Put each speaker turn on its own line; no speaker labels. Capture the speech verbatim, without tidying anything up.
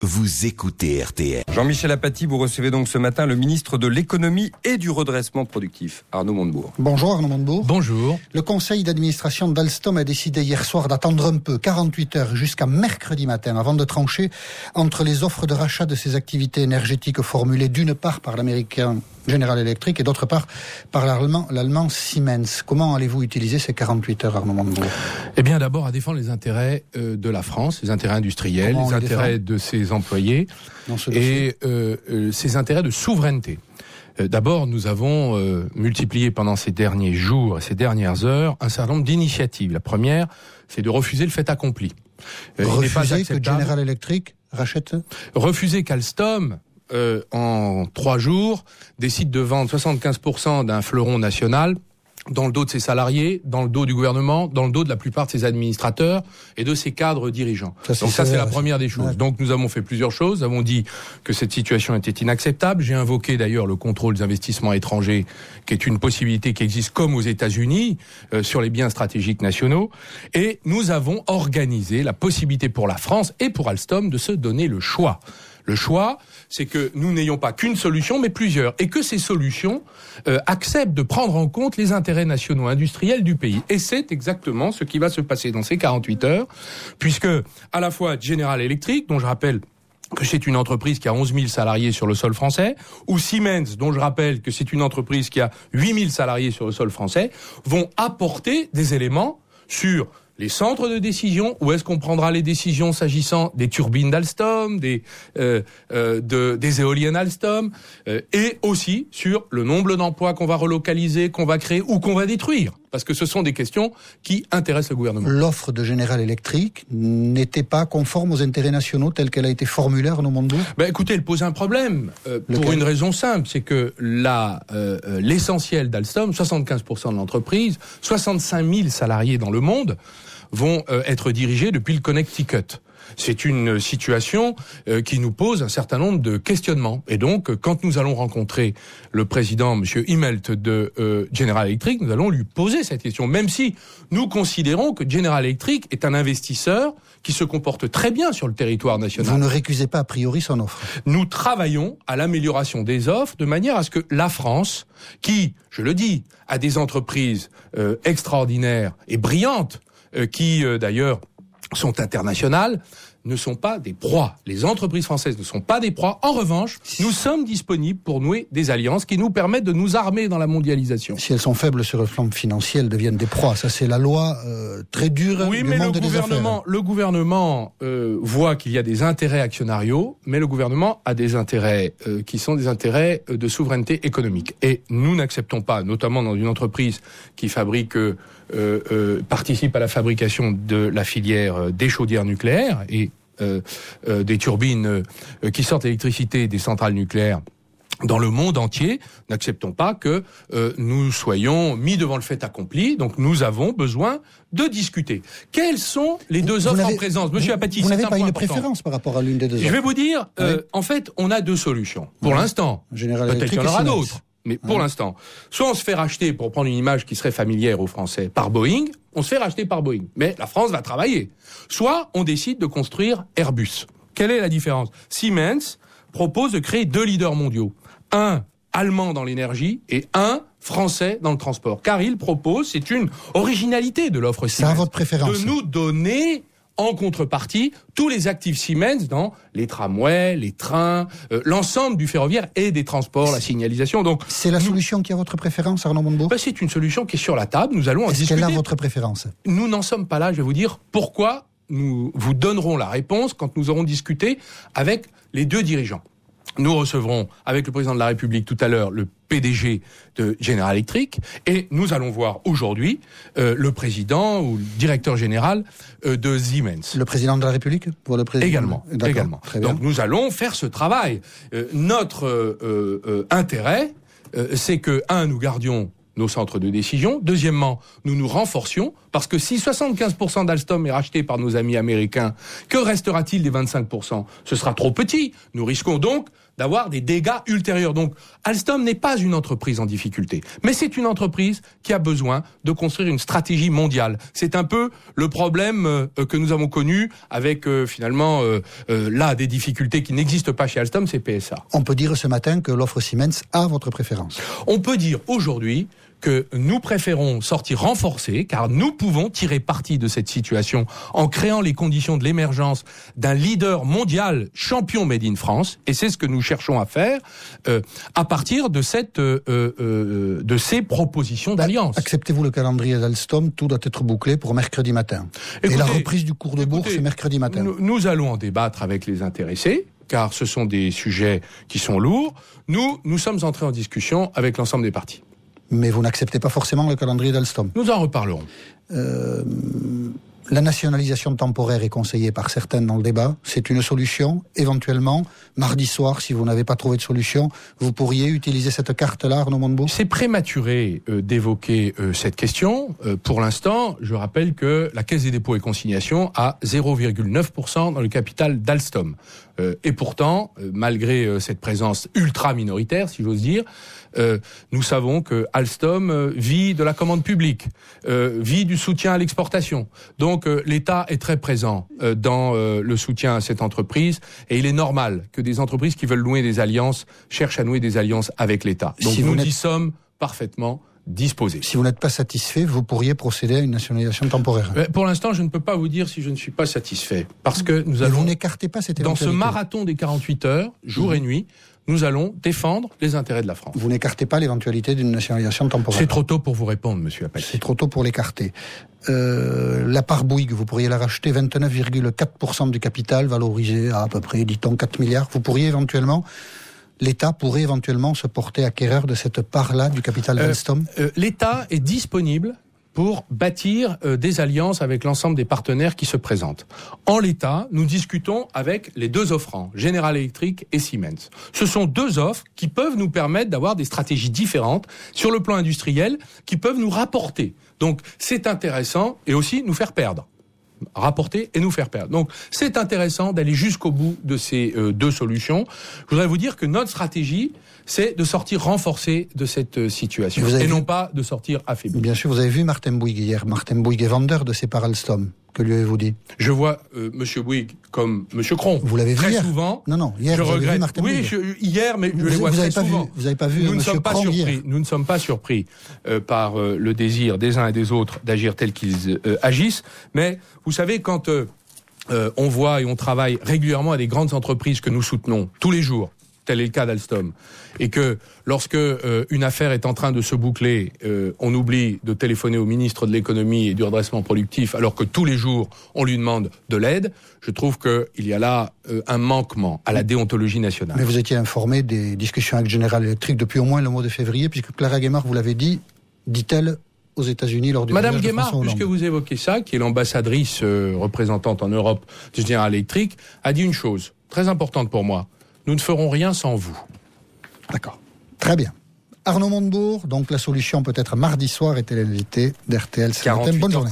Vous écoutez R T L.
Jean-Michel Apathy, vous recevez donc ce matin le ministre de l'économie et du redressement productif, Arnaud Montebourg.
Bonjour Arnaud Montebourg.
Bonjour.
Le conseil d'administration d'Alstom a décidé hier soir d'attendre un peu, quarante-huit heures jusqu'à mercredi matin, avant de trancher entre les offres de rachat de ces activités énergétiques formulées d'une part par l'américain General Electric et d'autre part par l'allemand, l'allemand Siemens. Comment allez-vous utiliser ces quarante-huit heures, Arnaud Montebourg ?
Eh bien, d'abord à défendre les intérêts euh, de la France, les intérêts industriels, les, les intérêts défend de ses employés et euh, euh, ses intérêts de souveraineté. Euh, d'abord, nous avons euh, multiplié pendant ces derniers jours et ces dernières heures un certain nombre d'initiatives. La première, c'est de refuser le fait accompli.
Euh, refuser que General Electric rachète ?
Refuser qu'Alstom, euh, en trois jours, décide de vendre soixante-quinze pour cent d'un fleuron national dans le dos de ses salariés, dans le dos du gouvernement, dans le dos de la plupart de ses administrateurs et de ses cadres dirigeants. Ça, Donc ça, c'est la première des choses. Ouais. Donc nous avons fait plusieurs choses. Nous avons dit que cette situation était inacceptable. J'ai invoqué d'ailleurs le contrôle des investissements étrangers, qui est une possibilité qui existe comme aux États-Unis euh, sur les biens stratégiques nationaux. Et nous avons organisé la possibilité pour la France et pour Alstom de se donner le choix. Le choix, c'est que nous n'ayons pas qu'une solution, mais plusieurs, et que ces solutions euh, acceptent de prendre en compte les intérêts nationaux industriels du pays. Et c'est exactement ce qui va se passer dans ces quarante-huit heures, puisque à la fois General Electric, dont je rappelle que c'est une entreprise qui a onze mille salariés sur le sol français, ou Siemens, dont je rappelle que c'est une entreprise qui a huit mille salariés sur le sol français, vont apporter des éléments sur les centres de décision, où est-ce qu'on prendra les décisions s'agissant des turbines d'Alstom, des, euh, euh, de, des éoliennes Alstom, euh, et aussi sur le nombre d'emplois qu'on va relocaliser, qu'on va créer ou qu'on va détruire. Parce que ce sont des questions qui intéressent le gouvernement.
L'offre de General Electric n'était pas conforme aux intérêts nationaux telle qu'elle a été formulée, Arnaud Montebourg ?
Ben écoutez, elle pose un problème, euh, pour une raison simple, c'est que la, euh, l'essentiel d'Alstom, soixante-quinze pour cent de l'entreprise, soixante-cinq mille salariés dans le monde, vont euh, être dirigés depuis le Connecticut. C'est une situation euh, qui nous pose un certain nombre de questionnements. Et donc, quand nous allons rencontrer le président, M. Immelt de euh, General Electric, nous allons lui poser cette question. Même si nous considérons que General Electric est un investisseur qui se comporte très bien sur le territoire national.
Vous ne récusez pas a priori son offre ?
Nous travaillons à l'amélioration des offres de manière à ce que la France, qui, je le dis, a des entreprises euh, extraordinaires et brillantes, euh, qui euh, d'ailleurs sont internationales, ne sont pas des proies. Les entreprises françaises ne sont pas des proies. En revanche, nous sommes disponibles pour nouer des alliances qui nous permettent de nous armer dans la mondialisation.
Si elles sont faibles sur le plan financier, elles deviennent des proies. Ça, c'est la loi euh, très dure
oui,
du
mais
monde
le
des
gouvernement,
affaires.
Le gouvernement euh, voit qu'il y a des intérêts actionnariaux, mais le gouvernement a des intérêts euh, qui sont des intérêts de souveraineté économique. Et nous n'acceptons pas, notamment dans une entreprise qui fabrique... Euh, Euh, euh, participe à la fabrication de la filière euh, des chaudières nucléaires et euh, euh, des turbines euh, qui sortent l'électricité des centrales nucléaires dans le monde entier. N'acceptons pas que euh, nous soyons mis devant le fait accompli. Donc nous avons besoin de discuter. Quelles sont les deux offres en présence, Monsieur Apathy?
Vous n'avez
pas
une
important.
préférence par rapport à l'une des deux offres?
Je vais vous dire, euh,
oui.
en fait, on a deux solutions. Pour oui. l'instant,
General
peut-être qu'il y en aura
Siemens.
d'autres. Mais pour
ouais.
l'instant, soit on se fait racheter, pour prendre une image qui serait familière aux Français, par Boeing, on se fait racheter par Boeing. Mais la France va travailler. Soit on décide de construire Airbus. Quelle est la différence? Siemens propose de créer deux leaders mondiaux. Un allemand dans l'énergie et un français dans le transport. Car il propose, c'est une originalité de l'offre Siemens,
c'est à votre préférence,
de nous donner... en contrepartie, tous les actifs Siemens dans les tramways, les trains, euh, l'ensemble du ferroviaire et des transports, la signalisation. Donc,
c'est la nous, solution qui a votre préférence, Arnaud Montebourg?
Ben, c'est une solution qui est sur la table. Nous allons en
Est-ce
discuter.
Est-ce qu'elle a votre préférence?
Nous n'en sommes pas là. Je vais vous dire pourquoi. Nous vous donnerons la réponse quand nous aurons discuté avec les deux dirigeants. Nous recevrons avec le président de la République tout à l'heure le P D G de General Electric et nous allons voir aujourd'hui euh, le président ou le directeur général euh, de Siemens.
Le président de la République pour le président.
Également.
D'accord,
également.
très bien.
Donc nous allons faire ce travail. Euh, notre euh, euh, intérêt, euh, c'est que un, nous gardions nos centres de décision. Deuxièmement, nous nous renforcions, parce que si soixante-quinze pour cent d'Alstom est racheté par nos amis américains, que restera-t-il des vingt-cinq pour cent? Ce sera trop petit. Nous risquons donc d'avoir des dégâts ultérieurs. Donc, Alstom n'est pas une entreprise en difficulté, mais c'est une entreprise qui a besoin de construire une stratégie mondiale. C'est un peu le problème euh, que nous avons connu avec euh, finalement euh, euh, là des difficultés qui n'existent pas chez Alstom, c'est P S A.
On peut dire ce matin que l'offre Siemens a votre préférence.
On peut dire aujourd'hui que nous préférons sortir renforcés, car nous pouvons tirer parti de cette situation en créant les conditions de l'émergence d'un leader mondial champion made in France, et c'est ce que nous cherchons à faire euh, à partir de cette euh, euh, de ces propositions d'alliance.
Acceptez-vous le calendrier d'Alstom, tout doit être bouclé pour mercredi matin. Écoutez, et la reprise du cours de écoutez, bourse, c'est mercredi matin.
Nous, nous allons en débattre avec les intéressés, car ce sont des sujets qui sont lourds. Nous, nous sommes entrés en discussion avec l'ensemble des partis.
Mais vous n'acceptez pas forcément le calendrier d'Alstom.
Nous en reparlerons.
Euh, la nationalisation temporaire est conseillée par certains dans le débat. C'est une solution. Éventuellement, mardi soir, si vous n'avez pas trouvé de solution, vous pourriez utiliser cette carte-là, Arnaud Montebourg ?
C'est prématuré euh, d'évoquer euh, cette question. Euh, pour l'instant, je rappelle que la Caisse des dépôts et consignations a zéro virgule neuf pour cent dans le capital d'Alstom. Euh, et pourtant, euh, malgré euh, cette présence ultra minoritaire, si j'ose dire, euh, nous savons que Alstom euh, vit de la commande publique, euh, vit du soutien à l'exportation. Donc euh, l'État est très présent euh, dans euh, le soutien à cette entreprise, et il est normal que des entreprises qui veulent nouer des alliances cherchent à nouer des alliances avec l'État. Donc si nous y sommes parfaitement disposés.
Si vous n'êtes pas satisfait, vous pourriez procéder à une nationalisation temporaire.
Mais pour l'instant, je ne peux pas vous dire si je ne suis pas satisfait, parce que nous allons.
Vous n'écartez pas cette
éventualité. Dans ce marathon des quarante-huit heures, jour mmh. et nuit, nous allons défendre les intérêts de la France.
Vous n'écartez pas l'éventualité d'une nationalisation temporaire.
C'est trop tôt pour vous répondre, monsieur Apathy.
C'est trop tôt pour l'écarter. Euh, la part Bouygues, vous pourriez la racheter vingt-neuf virgule quatre pour cent du capital, valorisé à à peu près, dit-on, quatre milliards. Vous pourriez éventuellement... L'État pourrait éventuellement se porter acquéreur de cette part-là du capital d'Alstom ?
euh, euh, L'État est disponible pour bâtir euh, des alliances avec l'ensemble des partenaires qui se présentent. En l'état, nous discutons avec les deux offrants, General Electric et Siemens. Ce sont deux offres qui peuvent nous permettre d'avoir des stratégies différentes sur le plan industriel, qui peuvent nous rapporter. Donc c'est intéressant, et aussi nous faire perdre. Rapporter et nous faire perdre. Donc c'est intéressant d'aller jusqu'au bout de ces euh, deux solutions. Je voudrais vous dire que notre stratégie, c'est de sortir renforcé de cette euh, situation, et vu... non pas de sortir affaibli.
Bien sûr, vous avez vu Martin Bouygues hier. Martin Bouygues est vendeur de ses parts Alstom. Que lui avez-vous dit ?
Je vois euh, Monsieur Bouygues comme Monsieur Cron.
Vous l'avez vu
très
hier ?
souvent.
Non, non. Hier,
je
vous
regrette.
Avez vu Martin
oui,
Bouygues.
je, hier, mais je
vous,
les vois
vous
très
avez pas
souvent.
Vu, vous n'avez pas vu
Nous
Monsieur
ne sommes pas
Cron
surpris.
hier.
Nous ne sommes pas surpris euh, par euh, le désir des uns et des autres d'agir tel qu'ils euh, agissent. Mais vous savez, quand euh, euh, on voit et on travaille régulièrement à des grandes entreprises que nous soutenons tous les jours, tel est le cas d'Alstom, et que lorsque euh, une affaire est en train de se boucler, euh, on oublie de téléphoner au ministre de l'économie et du redressement productif, alors que tous les jours on lui demande de l'aide, je trouve qu'il y a là euh, un manquement à la déontologie nationale.
Mais vous étiez informé des discussions avec General Electric depuis au moins le mois de février, puisque Clara Guémard vous l'avait dit, dit-elle, aux États-Unis lors du
Madame
voyage de
Guémard,
François Hollande.
puisque vous évoquez ça, qui est l'ambassadrice euh, représentante en Europe de General Electric, a dit une chose très importante pour moi. Nous ne ferons rien sans vous.
D'accord. Très bien. Arnaud Montebourg, donc la solution peut-être mardi soir était l'invité d'R T L ce matin. Bonne journée.